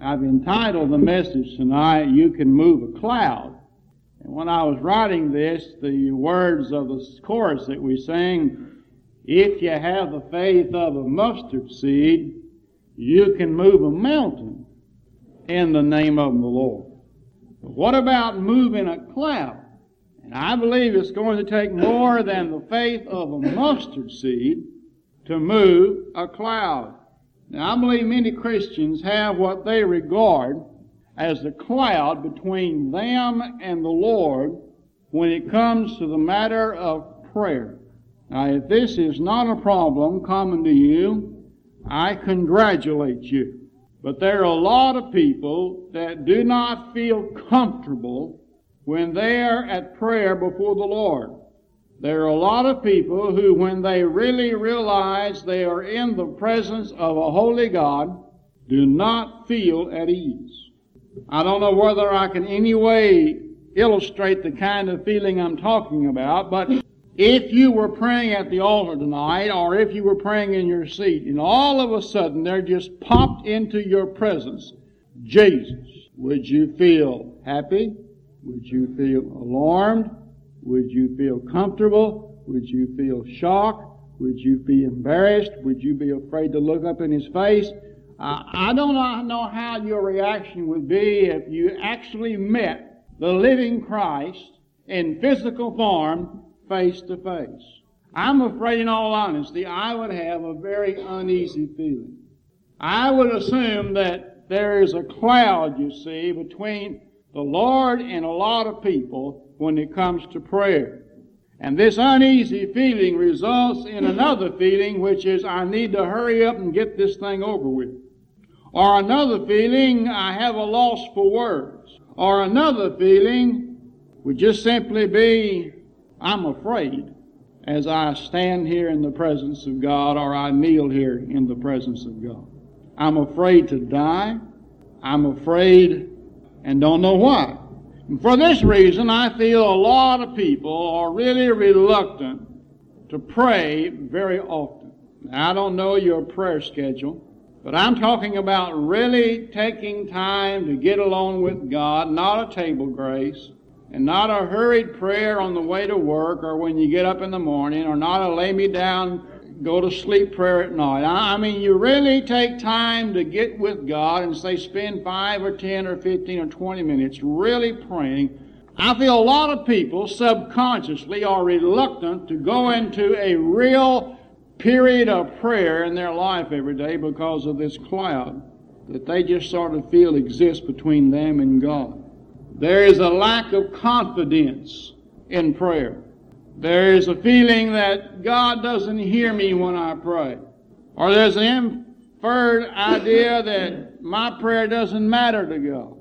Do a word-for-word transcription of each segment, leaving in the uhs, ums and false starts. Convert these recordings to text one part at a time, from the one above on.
I've entitled the message tonight, You Can Move a Cloud. And when I was writing this, the words of the chorus that we sang, if you have the faith of a mustard seed, you can move a mountain in the name of the Lord. But what about moving a cloud? And I believe it's going to take more than the faith of a mustard seed to move a cloud. Now, I believe many Christians have what they regard as the cloud between them and the Lord when it comes to the matter of prayer. Now, if this is not a problem common to you, I congratulate you. But there are a lot of people that do not feel comfortable when they are at prayer before the Lord. There are a lot of people who, when they really realize they are in the presence of a holy God, do not feel at ease. I don't know whether I can in any way illustrate the kind of feeling I'm talking about, but if you were praying at the altar tonight, or if you were praying in your seat, and all of a sudden there just popped into your presence Jesus, would you feel happy? Would you feel alarmed? Would you feel comfortable? Would you feel shocked? Would you be embarrassed? Would you be afraid to look up in His face? Uh, I don't know how your reaction would be if you actually met the living Christ in physical form face to face. I'm afraid, in all honesty, I would have a very uneasy feeling. I would assume that there is a cloud, you see, between the Lord and a lot of people when it comes to prayer. And this uneasy feeling results in another feeling, which is, I need to hurry up and get this thing over with. Or another feeling, I have a loss for words. Or another feeling would just simply be, I'm afraid as I stand here in the presence of God, or I kneel here in the presence of God. I'm afraid to die. I'm afraid and don't know why. And for this reason, I feel a lot of people are really reluctant to pray very often. Now, I don't know your prayer schedule, but I'm talking about really taking time to get alone with God, not a table grace, and not a hurried prayer on the way to work or when you get up in the morning, or not a lay me down, go to sleep prayer at night. I mean, you really take time to get with God and say spend five or ten or fifteen or twenty minutes really praying. I feel a lot of people subconsciously are reluctant to go into a real period of prayer in their life every day because of this cloud that they just sort of feel exists between them and God. There is a lack of confidence in prayer. There is a feeling that God doesn't hear me when I pray. Or there's an inferred idea that my prayer doesn't matter to God.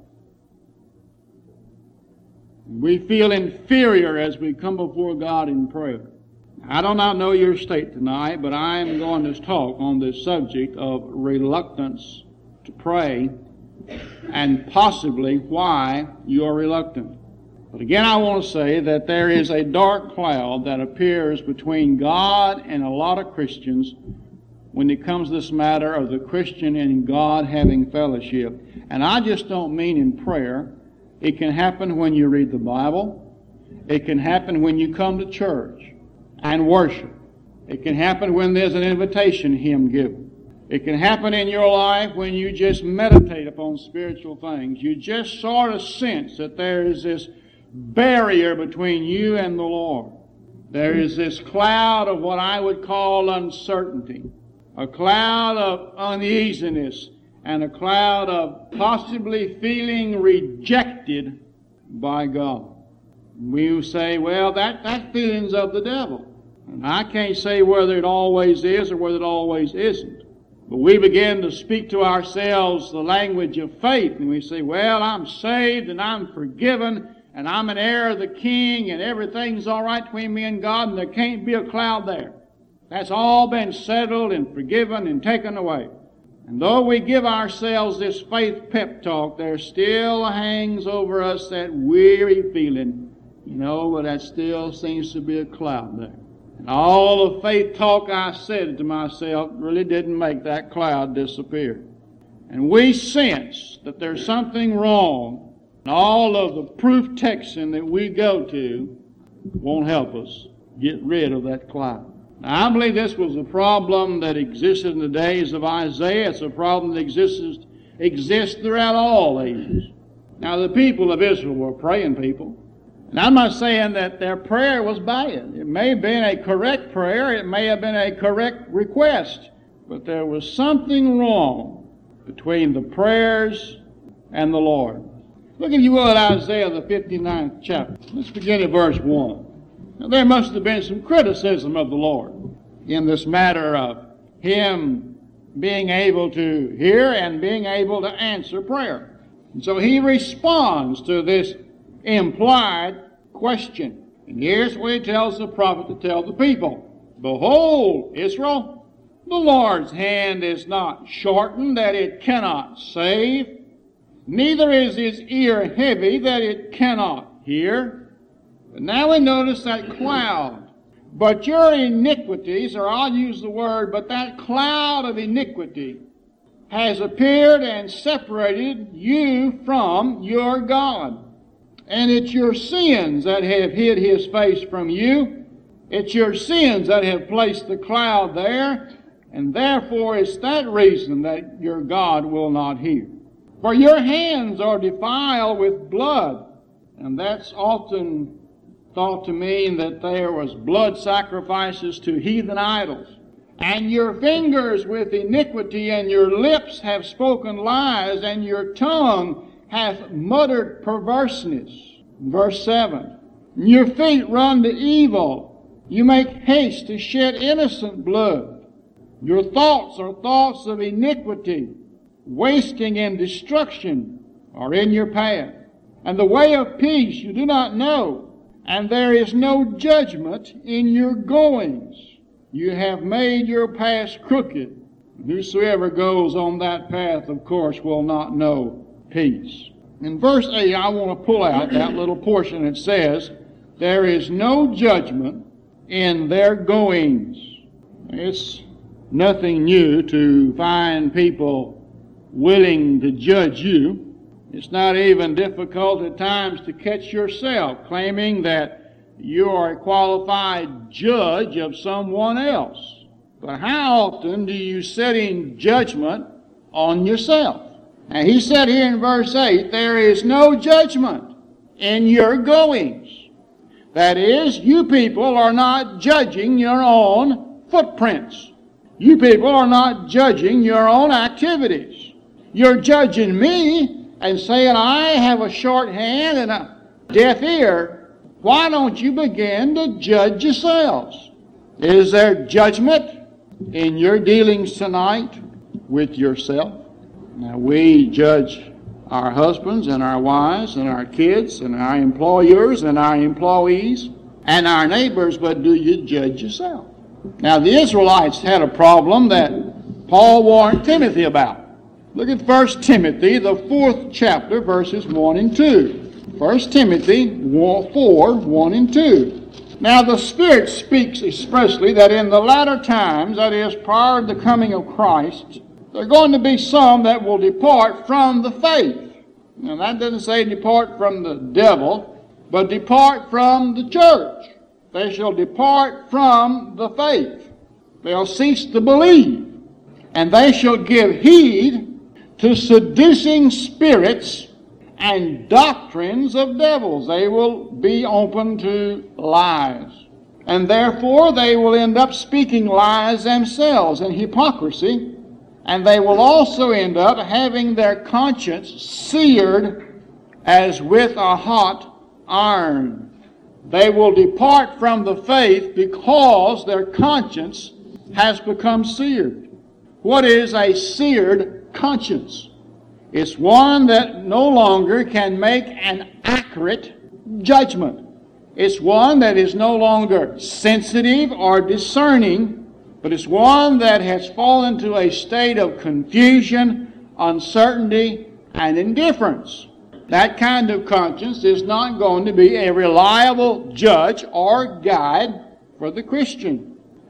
We feel inferior as we come before God in prayer. I do not know your state tonight, but I am going to talk on this subject of reluctance to pray and possibly why you are reluctant. But again, I want to say that there is a dark cloud that appears between God and a lot of Christians when it comes to this matter of the Christian and God having fellowship. And I just don't mean in prayer. It can happen when you read the Bible. It can happen when you come to church and worship. It can happen when there's an invitation hymn given. It can happen in your life when you just meditate upon spiritual things. You just sort of sense that there is this barrier between you and the Lord. There is this cloud of what I would call uncertainty, a cloud of uneasiness, and a cloud of possibly feeling rejected by God. We say, well, that, that feeling's of the devil. And I can't say whether it always is or whether it always isn't. But we begin to speak to ourselves the language of faith, and we say, well, I'm saved and I'm forgiven and I'm an heir of the King and everything's all right between me and God and there can't be a cloud there. That's all been settled and forgiven and taken away. And though we give ourselves this faith pep talk, there still hangs over us that weary feeling, you know, but that still seems to be a cloud there. And all the faith talk I said to myself really didn't make that cloud disappear. and we sense that there's something wrong, all of the proof texting that we go to won't help us get rid of that cloud. Now, I believe this was a problem that existed in the days of Isaiah. It's a problem that exists, exists throughout all ages. Now, the people of Israel were praying people. And I'm not saying that their prayer was bad. It may have been a correct prayer. It may have been a correct request. But there was something wrong between the prayers and the Lord. Look, if you will, at Isaiah, the fifty-ninth chapter. Let's begin at verse one. Now, there must have been some criticism of the Lord in this matter of Him being able to hear and being able to answer prayer. And so He responds to this implied question. And here's what He tells the prophet to tell the people. Behold, Israel, the Lord's hand is not shortened that it cannot save, neither is His ear heavy that it cannot hear. But now we notice that cloud. But your iniquities, or I'll use the word, but that cloud of iniquity has appeared and separated you from your God. And it's your sins that have hid His face from you. It's your sins that have placed the cloud there. And therefore it's that reason that your God will not hear. For your hands are defiled with blood. And that's often thought to mean that there was blood sacrifices to heathen idols. And your fingers with iniquity, and your lips have spoken lies, and your tongue hath muttered perverseness. Verse seven. Your feet run to evil. You make haste to shed innocent blood. Your thoughts are thoughts of iniquity. Wasting and destruction are in your path. And the way of peace you do not know. And there is no judgment in your goings. You have made your paths crooked. Whosoever goes on that path, of course, will not know peace. In verse eight, I want to pull out that little portion that says, there is no judgment in their goings. It's nothing new to find people willing to judge you. It's not even difficult at times to catch yourself claiming that you are a qualified judge of someone else. But how often do you sit in judgment on yourself? And he said here in verse eight, there is no judgment in your goings. That is, you people are not judging your own footprints. You people are not judging your own activities. You're judging me and saying, I have a short hand and a deaf ear. Why don't you begin to judge yourselves? Is there judgment in your dealings tonight with yourself? Now, we judge our husbands and our wives and our kids and our employers and our employees and our neighbors, but do you judge yourself? Now, the Israelites had a problem that Paul warned Timothy about. Look at First Timothy, the fourth chapter, verses one and two. First Timothy four, one and two. Now the Spirit speaks expressly that in the latter times, that is, prior to the coming of Christ, there are going to be some that will depart from the faith. Now that doesn't say depart from the devil, but depart from the church. They shall depart from the faith. They'll cease to believe. And they shall give heed to seducing spirits and doctrines of devils. They will be open to lies. And therefore they will end up speaking lies themselves and hypocrisy. And they will also end up having their conscience seared as with a hot iron. They will depart from the faith because their conscience has become seared. What is a seared conscience? It's one that no longer can make an accurate judgment. It's one that is no longer sensitive or discerning, but it's one that has fallen to a state of confusion, uncertainty, and indifference. That kind of conscience is not going to be a reliable judge or guide for the Christian.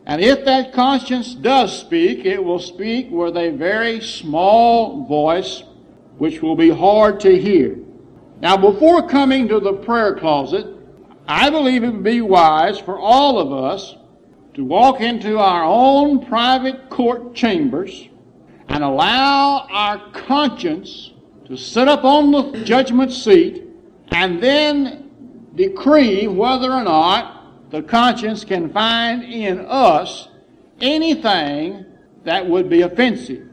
And if that conscience does speak, it will speak with a very small voice, which will be hard to hear. Now, before coming to the prayer closet, I believe it would be wise for all of us to walk into our own private court chambers and allow our conscience to sit up on the judgment seat and then decree whether or not the conscience can find in us anything that would be offensive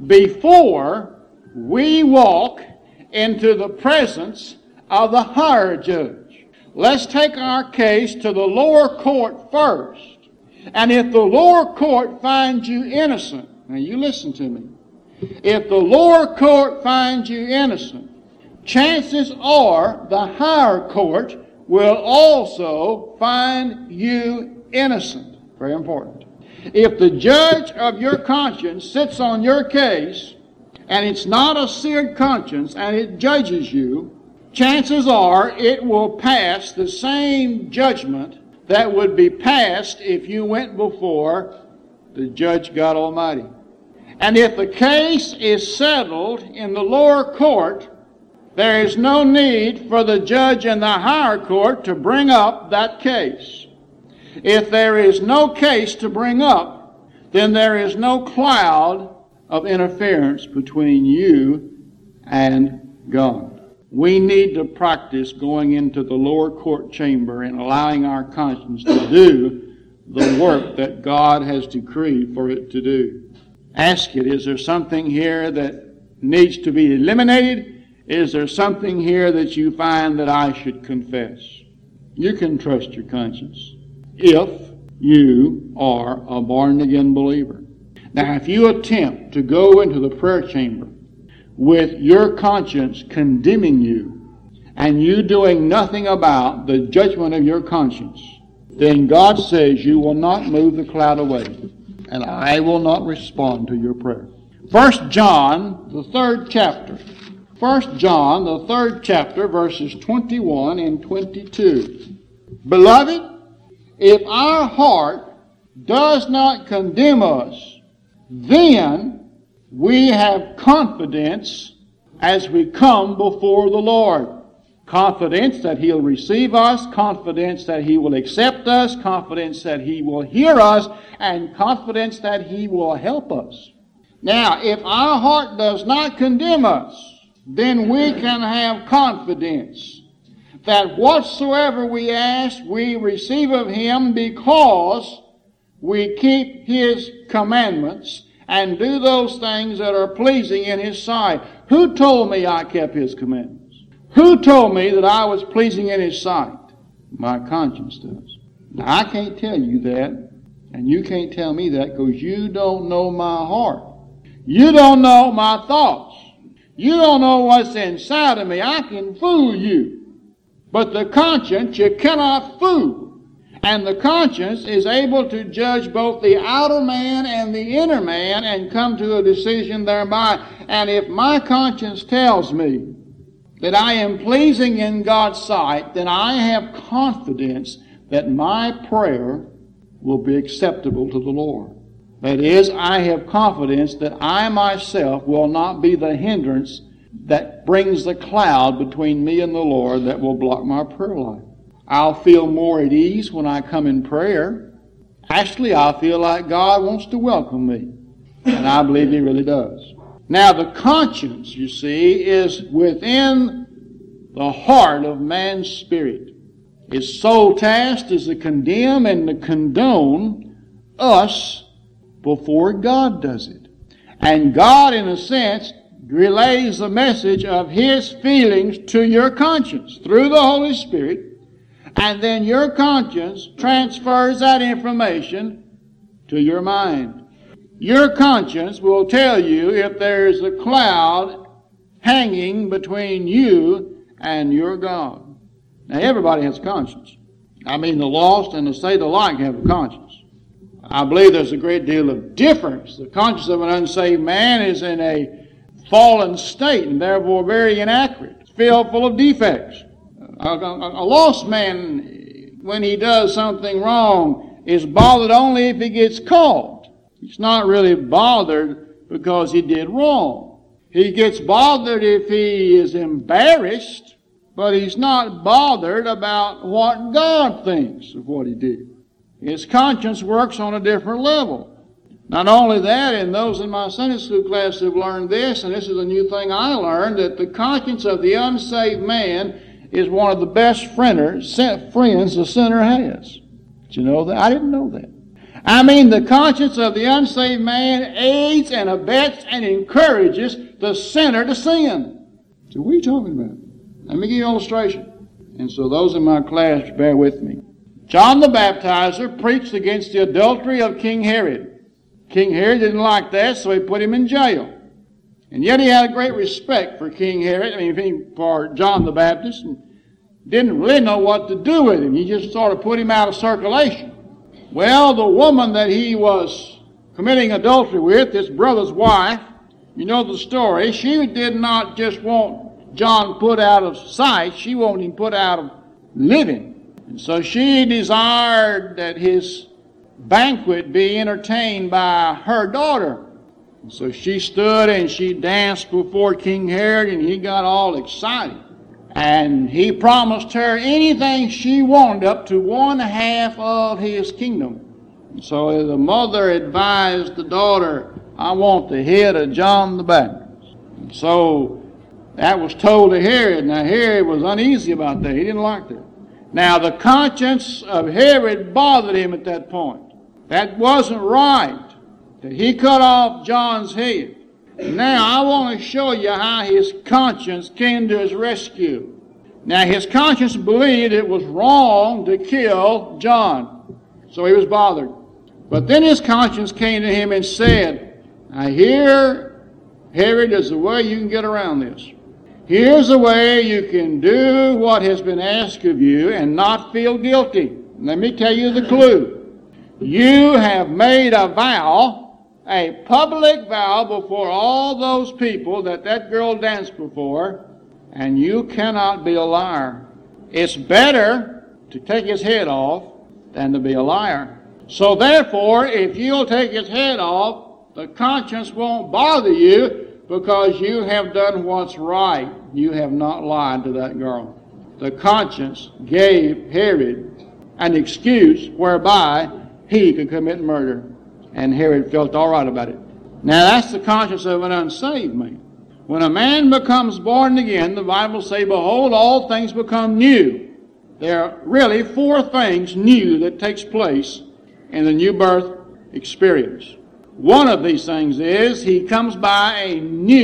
before we walk into the presence of the higher judge. Let's take our case to the lower court first. And if the lower court finds you innocent, now you listen to me, if the lower court finds you innocent, chances are the higher court will also find you innocent. Very important. If the judge of your conscience sits on your case, and it's not a seared conscience, and it judges you, chances are it will pass the same judgment that would be passed if you went before the judge God Almighty. And if the case is settled in the lower court, there is no need for the judge in the higher court to bring up that case. If there is no case to bring up, then there is no cloud of interference between you and God. We need to practice going into the lower court chamber and allowing our conscience to do the work that God has decreed for it to do. Ask it, is there something here that needs to be eliminated? Is there something here that you find that I should confess? You can trust your conscience if you are a born-again believer. Now, if you attempt to go into the prayer chamber with your conscience condemning you and you doing nothing about the judgment of your conscience, then God says you will not move the cloud away, and I will not respond to your prayer. First John, the third chapter. First John, the third chapter, verses twenty-one and twenty-two. Beloved, if our heart does not condemn us, then we have confidence as we come before the Lord. Confidence that He'll receive us, confidence that He will accept us, confidence that He will hear us, and confidence that He will help us. Now, if our heart does not condemn us, then we can have confidence that whatsoever we ask, we receive of Him because we keep His commandments and do those things that are pleasing in His sight. Who told me I kept His commandments? Who told me that I was pleasing in His sight? My conscience does. Now, I can't tell you that, and you can't tell me that because you don't know my heart. You don't know my thoughts. You don't know what's inside of me. I can fool you. But the conscience you cannot fool. And the conscience is able to judge both the outer man and the inner man and come to a decision thereby. And if my conscience tells me that I am pleasing in God's sight, then I have confidence that my prayer will be acceptable to the Lord. That is, I have confidence that I myself will not be the hindrance that brings the cloud between me and the Lord that will block my prayer life. I'll feel more at ease when I come in prayer. Actually, I'll feel like God wants to welcome me. And I believe He really does. Now, the conscience, you see, is within the heart of man's spirit. Its sole task is to condemn and to condone us before God does it. And God, in a sense, relays the message of His feelings to your conscience through the Holy Spirit, and then your conscience transfers that information to your mind. Your conscience will tell you if there's a cloud hanging between you and your God. Now, everybody has a conscience. I mean, the lost and the saved alike have a conscience. I believe there's a great deal of difference. The conscience of an unsaved man is in a fallen state and therefore very inaccurate. It's filled full of defects. A, a, a lost man, when he does something wrong, is bothered only if he gets caught. He's not really bothered because he did wrong. He gets bothered if he is embarrassed, but he's not bothered about what God thinks of what he did. His conscience works on a different level. Not only that, and those in my Sunday school class have learned this, and this is a new thing I learned, that the conscience of the unsaved man is one of the best friends the sinner has. Did you know that? I didn't know that. I mean, the conscience of the unsaved man aids and abets and encourages the sinner to sin. So what are you talking about? Let me give you an illustration. And so those in my class, bear with me. John the Baptizer preached against the adultery of King Herod. King Herod didn't like that, so he put him in jail. And yet he had a great respect for King Herod, I mean, for John the Baptist, and didn't really know what to do with him. He just sort of put him out of circulation. Well, the woman that he was committing adultery with, his brother's wife, you know the story, she did not just want John put out of sight, she wanted him put out of living. And so she desired that his banquet be entertained by her daughter. And so she stood and she danced before King Herod, and he got all excited. And he promised her anything she wanted, up to one half of his kingdom. And so the mother advised the daughter, I want the head of John the Baptist. And so that was told to Herod. Now Herod was uneasy about that. He didn't like that. Now the conscience of Herod bothered him at that point. That wasn't right, that he cut off John's head. Now I want to show you how his conscience came to his rescue. Now his conscience believed it was wrong to kill John, so he was bothered. But then his conscience came to him and said, I hear, Herod, there's a way you can get around this. Here's a way you can do what has been asked of you and not feel guilty. Let me tell you the clue. You have made a vow, a public vow before all those people that that girl danced before, and you cannot be a liar. It's better to take his head off than to be a liar. So therefore, if you'll take his head off, the conscience won't bother you because you have done what's right. You have not lied to that girl. The conscience gave Herod an excuse whereby he could commit murder. And Herod felt all right about it. Now that's the conscience of an unsaved man. When a man becomes born again, the Bible says, behold, all things become new. There are really four things new that takes place in the new birth experience. One of these things is he comes by a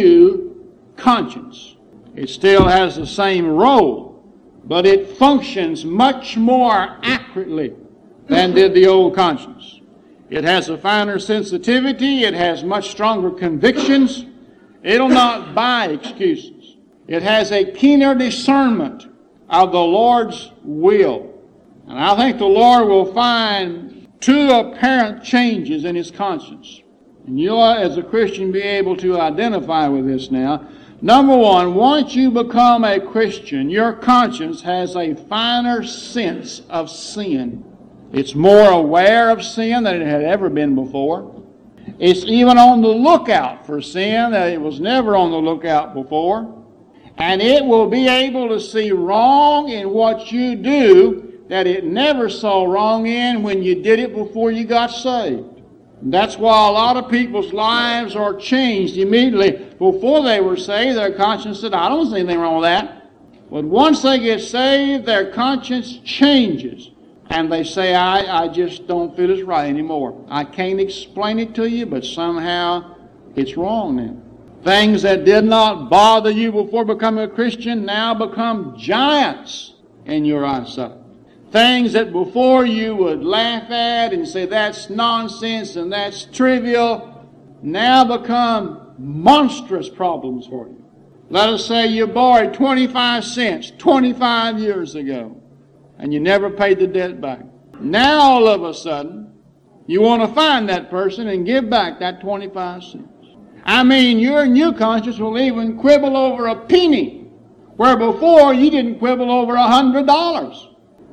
new conscience. It still has the same role, but it functions much more accurately than did the old conscience. It has a finer sensitivity. It has much stronger convictions. It'll not buy excuses. It has a keener discernment of the Lord's will. And I think the Lord will find two apparent changes in his conscience. And you'll, as a Christian, be able to identify with this now. Number one, once you become a Christian, your conscience has a finer sense of sin. It's more aware of sin than it had ever been before. It's even on the lookout for sin that it was never on the lookout before. And it will be able to see wrong in what you do that it never saw wrong in when you did it before you got saved. And that's why a lot of people's lives are changed immediately. Before they were saved, their conscience said, I don't see anything wrong with that. But once they get saved, their conscience changes. And they say, I, I just don't feel it's right anymore. I can't explain it to you, but somehow it's wrong now. Things that did not bother you before becoming a Christian now become giants in your eyesight. Things that before you would laugh at and say that's nonsense and that's trivial now become monstrous problems for you. Let us say you borrowed twenty-five cents twenty-five years ago. And you never paid the debt back. Now all of a sudden, you want to find that person and give back that twenty-five cents. I mean, your new conscience will even quibble over a penny, where before you didn't quibble over a hundred dollars.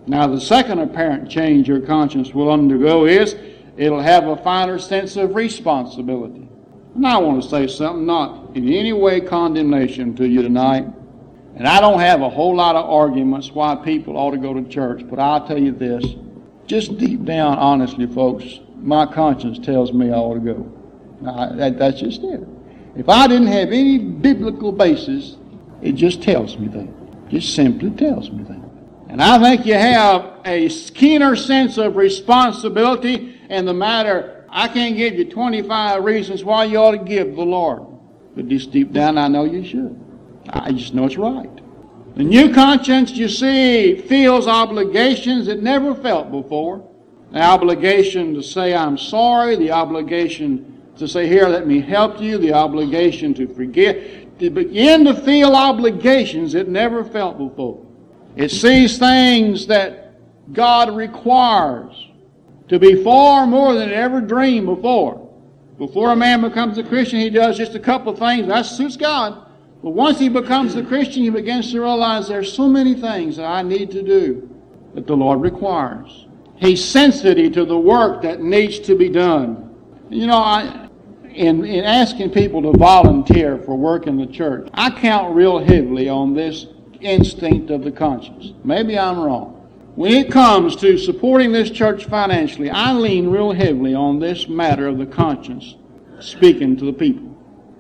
Now, the second apparent change your conscience will undergo is it'll have a finer sense of responsibility. And I want to say something, not in any way condemnation to you tonight. And I don't have a whole lot of arguments why people ought to go to church, but I'll tell you this, just deep down, honestly, folks, my conscience tells me I ought to go. Now, that, that's just it. If I didn't have any biblical basis, it just tells me that. Just simply tells me that. And I think you have a keener sense of responsibility in the matter. I can't give you twenty-five reasons why you ought to give the Lord. But just deep down, I know you should. I just know it's right. The new conscience, you see, feels obligations it never felt before. The obligation to say, I'm sorry. The obligation to say, here, let me help you. The obligation to forgive. To begin to feel obligations it never felt before. It sees things that God requires to be far more than it ever dreamed before. Before a man becomes a Christian, he does just a couple of things. That suits God. But once he becomes a Christian, he begins to realize there's so many things that I need to do that the Lord requires. He's sensitive to the work that needs to be done. You know, I, in, in asking people to volunteer for work in the church, I count real heavily on this instinct of the conscience. Maybe I'm wrong. When it comes to supporting this church financially, I lean real heavily on this matter of the conscience speaking to the people.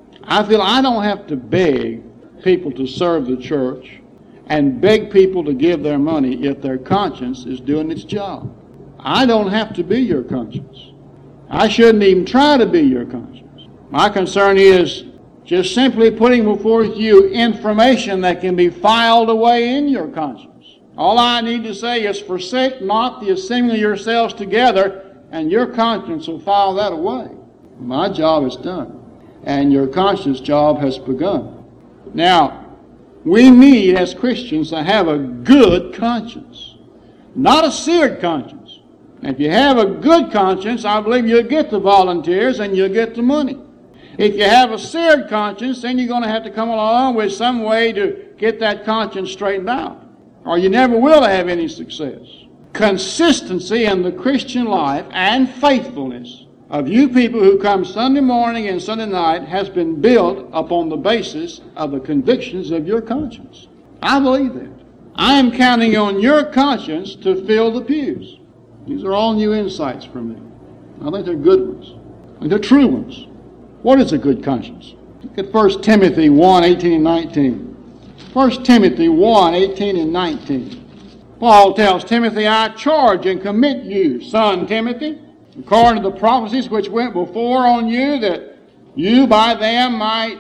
I feel I don't have to beg people to serve the church and beg people to give their money if their conscience is doing its job. I don't have to be your conscience. I shouldn't even try to be your conscience. My concern is just simply putting before you information that can be filed away in your conscience. All I need to say is, forsake not the assembling yourselves together, and your conscience will file that away. My job is done, and your conscience job has begun. Now, we need, as Christians, to have a good conscience, not a seared conscience. If you have a good conscience, I believe you'll get the volunteers and you'll get the money. If you have a seared conscience, then you're going to have to come along with some way to get that conscience straightened out, or you never will have any success. Consistency in the Christian life and faithfulness of you people who come Sunday morning and Sunday night has been built upon the basis of the convictions of your conscience. I believe that. I am counting on your conscience to fill the pews. These are all new insights from me. I think they're good ones. I think they're true ones. What is a good conscience? Look at First Timothy one, eighteen and nineteen. First Timothy one, eighteen and nineteen. Paul tells Timothy, I charge and commit you, son Timothy, according to the prophecies which went before on you, that you by them might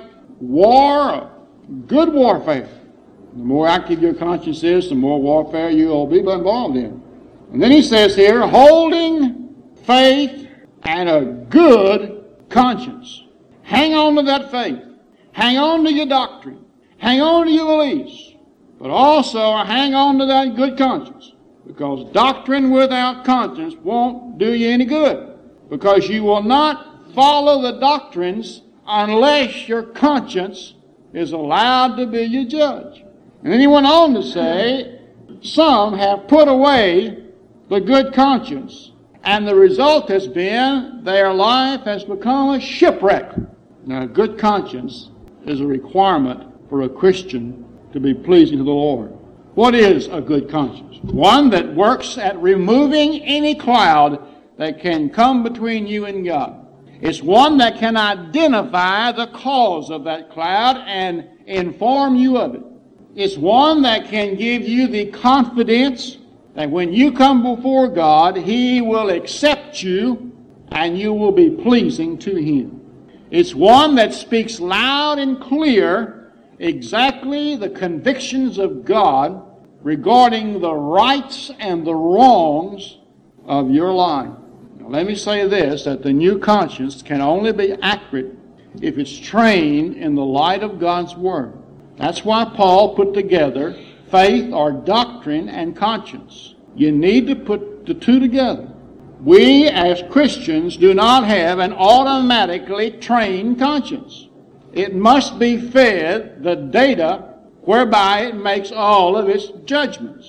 war good warfare. The more active your conscience is, the more warfare you will be involved in. And then he says here, holding faith and a good conscience. Hang on to that faith. Hang on to your doctrine. Hang on to your beliefs. But also hang on to that good conscience. Because doctrine without conscience won't do you any good. Because you will not follow the doctrines unless your conscience is allowed to be your judge. And then he went on to say, some have put away the good conscience, and the result has been their life has become a shipwreck. Now, good conscience is a requirement for a Christian to be pleasing to the Lord. What is a good conscience? One that works at removing any cloud that can come between you and God. It's one that can identify the cause of that cloud and inform you of it. It's one that can give you the confidence that when you come before God, He will accept you and you will be pleasing to Him. It's one that speaks loud and clear exactly the convictions of God regarding the rights and the wrongs of your life. Now, let me say this, that the new conscience can only be accurate if it's trained in the light of God's Word. That's why Paul put together faith or doctrine and conscience. You need to put the two together. We as Christians do not have an automatically trained conscience. It must be fed the data whereby it makes all of its judgments.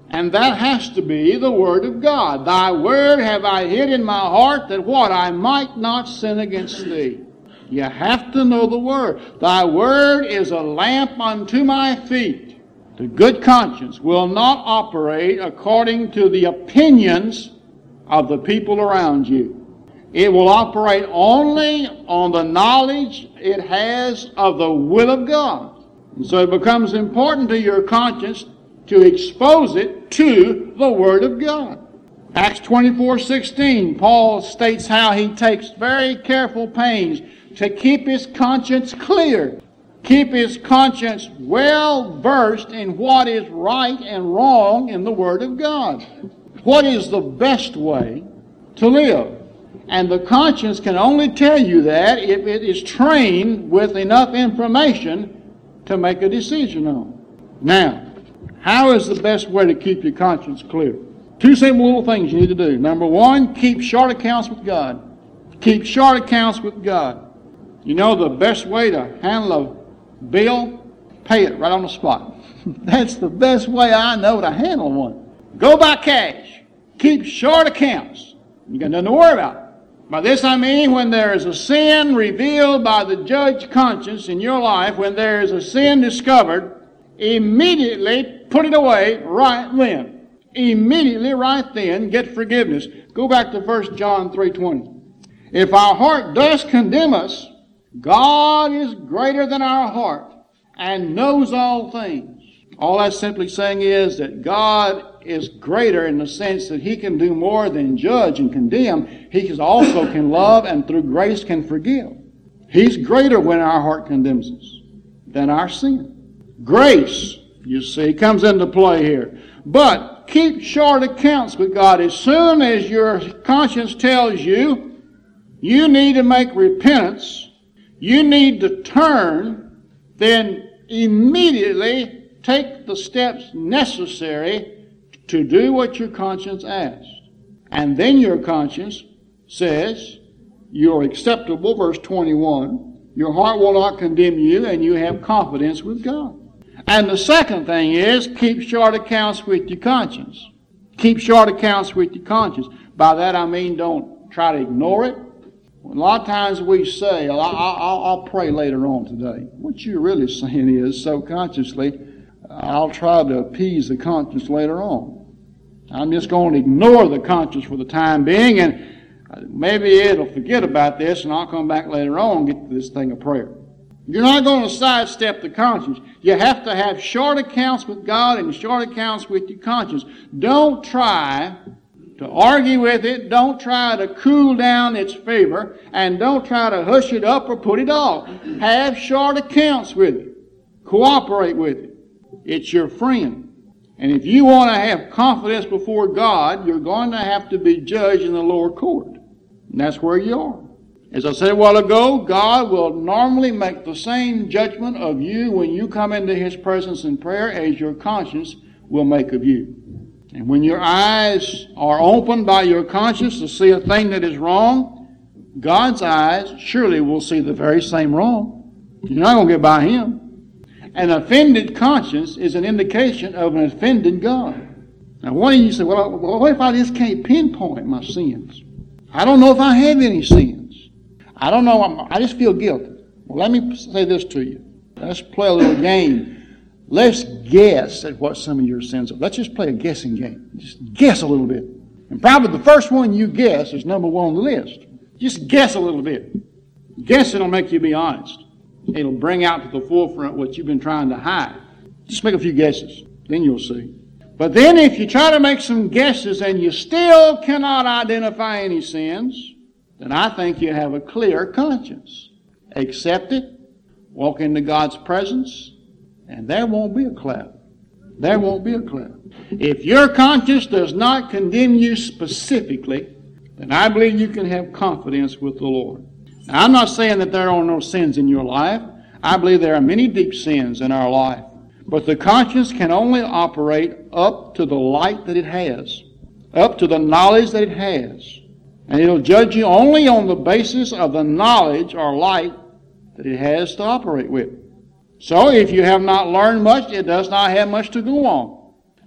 And that has to be the Word of God. Thy Word have I hid in my heart, that what? I might not sin against thee. You have to know the Word. Thy Word is a lamp unto my feet. The good conscience will not operate according to the opinions of the people around you. It will operate only on the knowledge it has of the will of God. And so it becomes important to your conscience to expose it to the Word of God. Acts twenty-four sixteen, Paul states how he takes very careful pains to keep his conscience clear, keep his conscience well versed in what is right and wrong in the Word of God. What is the best way to live? And the conscience can only tell you that if it is trained with enough information to make a decision on. Now, how is the best way to keep your conscience clear? Two simple little things you need to do. Number one, keep short accounts with God. Keep short accounts with God. You know the best way to handle a bill? Pay it right on the spot. That's the best way I know to handle one. Go by cash. Keep short accounts. You got nothing to worry about. By this I mean when there is a sin revealed by the judge conscience in your life, when there is a sin discovered, immediately put it away right then. Immediately right then get forgiveness. Go back to First John three twenty. If our heart does condemn us, God is greater than our heart and knows all things. All that's simply saying is that God is greater in the sense that He can do more than judge and condemn. He also can love and through grace can forgive. He's greater when our heart condemns us than our sin. Grace, you see, comes into play here. But keep short accounts with God. As soon as your conscience tells you you need to make repentance, you need to turn, then immediately take the steps necessary to do what your conscience asks. And then your conscience says you're acceptable, verse twenty-one. Your heart will not condemn you, and you have confidence with God. And the second thing is, keep short accounts with your conscience. Keep short accounts with your conscience. By that I mean don't try to ignore it. A lot of times we say, I'll, I'll, I'll pray later on today. What you're really saying is, so consciously, I'll try to appease the conscience later on. I'm just going to ignore the conscience for the time being, and maybe it'll forget about this, and I'll come back later on and get to this thing of prayer. You're not going to sidestep the conscience. You have to have short accounts with God and short accounts with your conscience. Don't try to argue with it. Don't try to cool down its fever. And don't try to hush it up or put it off. Have short accounts with it. Cooperate with it. It's your friend. And if you want to have confidence before God, you're going to have to be judged in the lower court. And that's where you are. As I said a while ago, God will normally make the same judgment of you when you come into His presence in prayer as your conscience will make of you. And when your eyes are opened by your conscience to see a thing that is wrong, God's eyes surely will see the very same wrong. You're not going to get by Him. An offended conscience is an indication of an offended God. Now, one of you say, well, what if I just can't pinpoint my sins? I don't know if I have any sins. I don't know, I just feel guilty. Well, let me say this to you. Let's play a little game. Let's guess at what some of your sins are. Let's just play a guessing game. Just guess a little bit. And probably the first one you guess is number one on the list. Just guess a little bit. Guessing will make you be honest. It'll bring out to the forefront what you've been trying to hide. Just make a few guesses. Then you'll see. But then if you try to make some guesses and you still cannot identify any sins, then I think you have a clear conscience. Accept it, walk into God's presence, and there won't be a cloud. There won't be a cloud. If your conscience does not condemn you specifically, then I believe you can have confidence with the Lord. Now, I'm not saying that there are no sins in your life. I believe there are many deep sins in our life. But the conscience can only operate up to the light that it has, up to the knowledge that it has. And it'll judge you only on the basis of the knowledge or light that it has to operate with. So if you have not learned much, it does not have much to go on.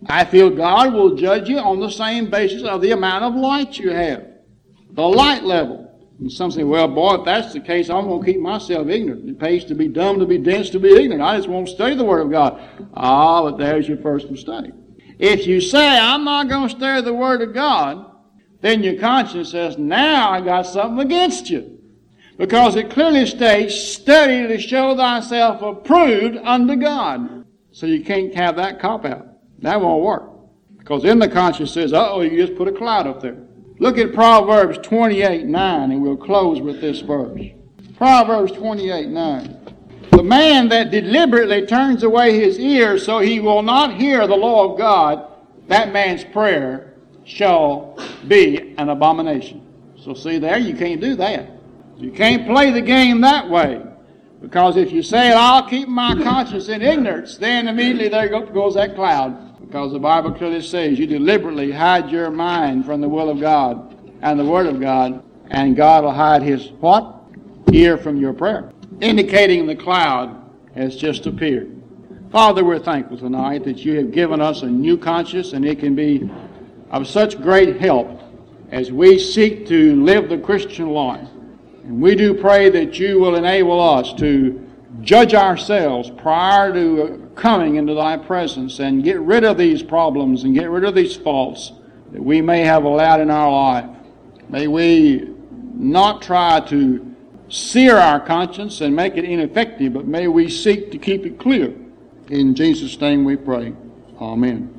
I feel God will judge you on the same basis of the amount of light you have, the light level. And some say, well, boy, if that's the case, I'm going to keep myself ignorant. It pays to be dumb, to be dense, to be ignorant. I just won't study the Word of God. Ah, but there's your first mistake. If you say, I'm not going to study the Word of God, then your conscience says, now I got something against you. Because it clearly states, study to show thyself approved unto God. So you can't have that cop-out. That won't work. Because then the conscience says, uh-oh, you just put a cloud up there. Look at Proverbs twenty-eight nine, and we'll close with this verse. Proverbs twenty-eight nine. The man that deliberately turns away his ears so he will not hear the law of God, that man's prayer shall be an abomination. So see there, you can't do that. You can't play the game that way. Because if you say, I'll keep my conscience in ignorance, then immediately there goes that cloud. Because the Bible clearly says you deliberately hide your mind from the will of God and the Word of God, and God will hide His what? Ear from your prayer. Indicating the cloud has just appeared. Father, we're thankful tonight that you have given us a new conscience, and it can be of such great help as we seek to live the Christian life. And we do pray that you will enable us to judge ourselves prior to coming into thy presence and get rid of these problems and get rid of these faults that we may have allowed in our life. May we not try to sear our conscience and make it ineffective, but may we seek to keep it clear. In Jesus' name we pray. Amen.